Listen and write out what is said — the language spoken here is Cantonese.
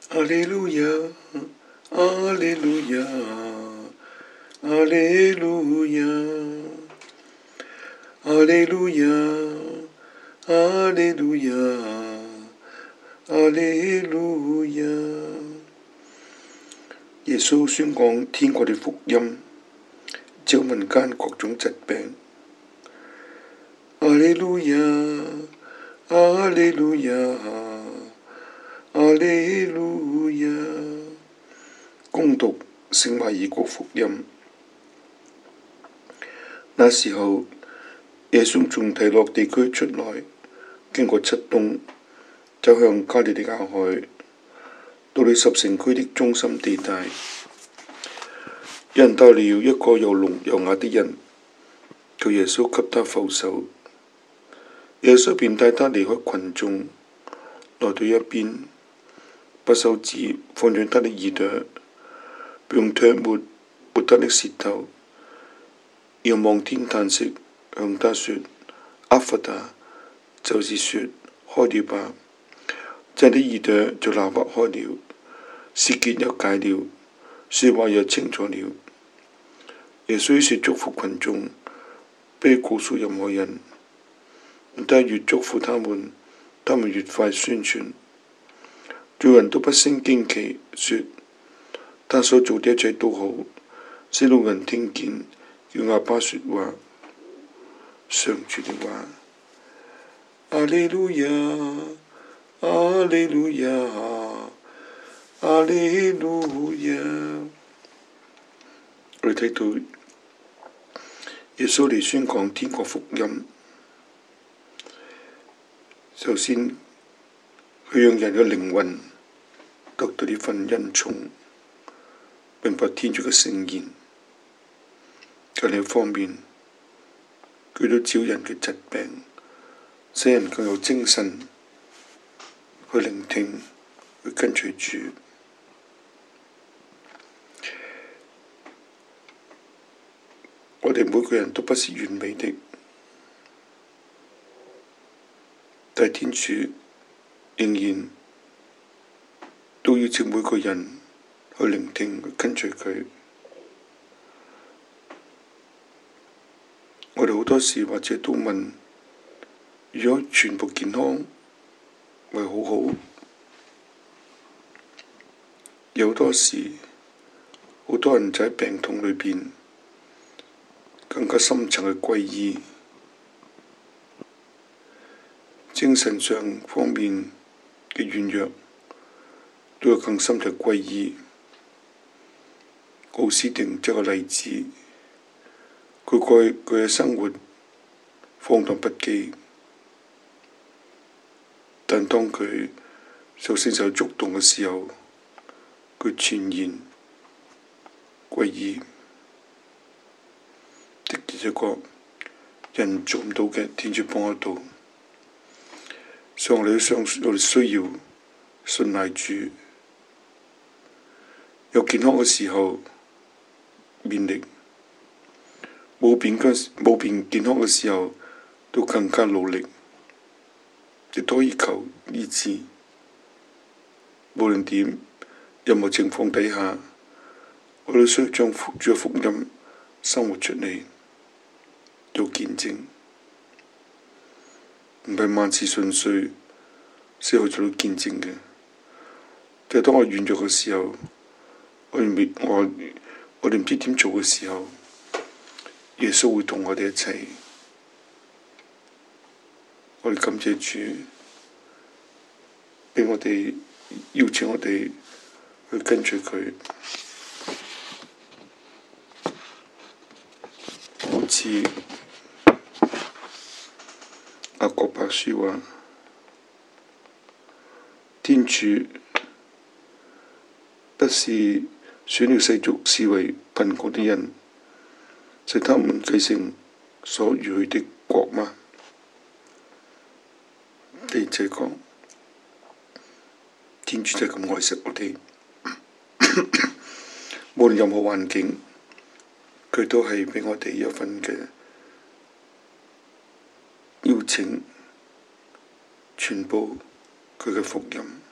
阿利路亞，阿利路亞，阿利路亞，阿利路亞，阿利路亞，阿利路亞。耶穌宣講天國的福音，救民間各種疾病。阿利路亞，阿利路亞，阿利路亞。恭讀聖馬爾谷福音。那時候，耶穌從提洛地區出來，經過漆冬，走向加利利亞海，到了十城區的中心地帶。有人帶了一個又聾又啞的人，求耶穌給他覆手。耶穌便帶他離開群眾，來到一邊，把手指放進他的耳朵，並用唾沫抹他的舌頭，仰望天嘆息，向他說：阿弗達，就是說開了吧。這人的耳朵就立刻開了，舌結也解了，說話也清楚了。耶穌於是祝福群眾，不要告訴任何人，但越祝福他們越快宣傳。眾人都不勝驚奇，說他所做的一切都好，使路人聽見，叫啞巴說話。上主的話。阿利路亞，阿利路亞，阿利路亞。我哋睇到耶穌嚟宣講天國福音。首先，佢讓人嘅靈魂得到呢份恩寵，明白天主嘅聖言。喺另一方面，佢都治人嘅疾病，使人更有精神去聆聽，去跟隨主。我哋每個人都不是完美的，但天主仍然都要請每個人去聆聽，去跟隨佢。我哋好多時或者都問：如果全部健康，咪好好？有好多時，好多人就喺病痛裏邊，更加深層嘅皈依，精神上方面嘅軟弱，都有更深嘅皈依。奧斯定這個例子，佢嘅生活放蕩不羈，但當佢受聖神觸動嘅時候，佢全然皈依。的而且確，人做唔到嘅，天主幫得到。所以我哋需要信賴主。有健康嘅時候，勉力；冇變健康嘅時候，都更加努力，亦都可以求醫治。無論點，任何情況底下，我都需要將主嘅福音生活出嚟，做見證。唔係萬事順遂先可以做到見證嘅。但係當我軟弱嘅時候，我哋唔知點做嘅時候，耶穌會同我哋一齊。我哋感謝主，俾我哋邀請我哋去跟隨佢。好似雅各伯書話：天主不是選了世俗視為貧窮的人，使他們繼承所預許的國嗎？第二講，天主就係咁愛惜我哋，無論任何環境，佢都係畀我哋一份嘅邀請，傳播佢嘅福音。